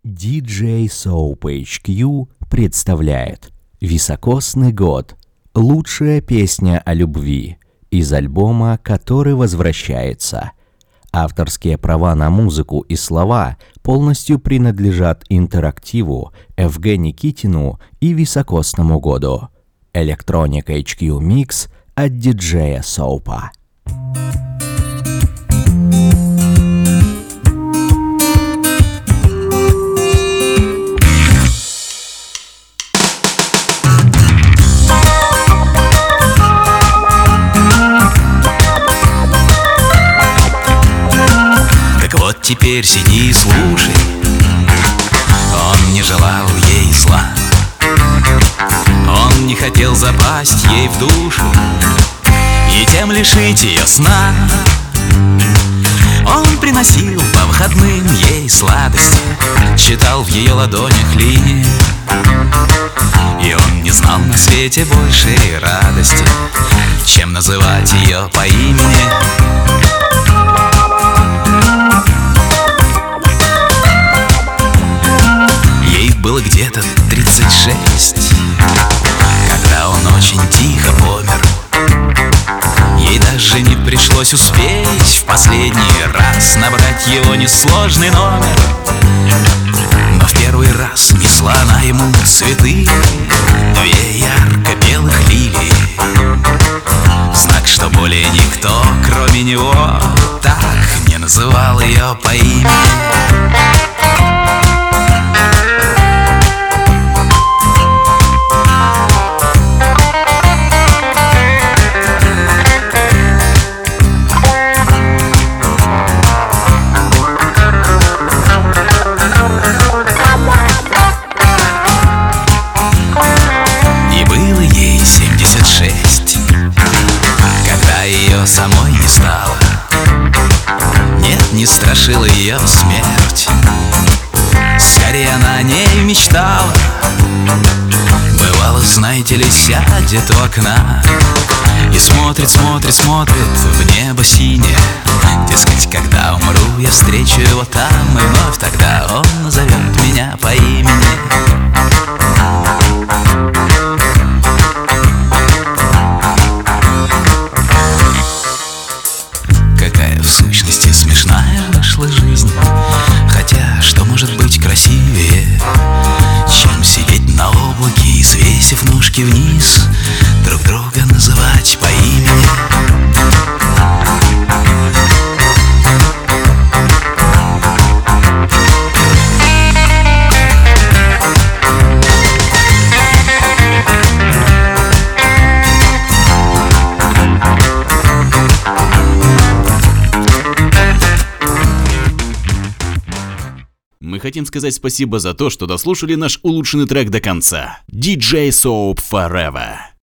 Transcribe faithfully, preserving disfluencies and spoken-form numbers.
ди джей Soap эйч кью представляет «Високосный год. Лучшая песня о любви» из альбома «Который возвращается». Авторские права на музыку и слова полностью принадлежат интерактиву, эф гэ Никитину и Високосному году. Electronic эйч кью Mix от диджея Soap. Вот теперь сиди и слушай. Он не желал ей зла, он не хотел запасть ей в душу и тем лишить ее сна. Он приносил по выходным ей сладости, читал в ее ладонях линии, и он не знал на свете большей радости, чем называть ее по имени. Было где-то тридцать шесть, когда он очень тихо помер. Ей даже не пришлось успеть в последний раз набрать его несложный номер. Но в первый раз несла она ему цветы, две ярко-белых лилии, знак, что более никто, кроме него, так не называл ее по имени. Самой не стало, нет, не страшила ее смерть, скорее она о ней мечтала. Бывало, знаете ли, сядет у окна и смотрит, смотрит, смотрит в небо синее. Дескать, когда умру, я встречу его там, и вновь тогда он назовет меня по имени. Какая в сущности смешная вышла жизнь. Хотя что может быть красивее, чем сидеть на облаке и, свесив ножки вниз, друг друга называть по имени. Мы хотим сказать спасибо за то, что дослушали наш улучшенный трек до конца. ди джей Soap Forever.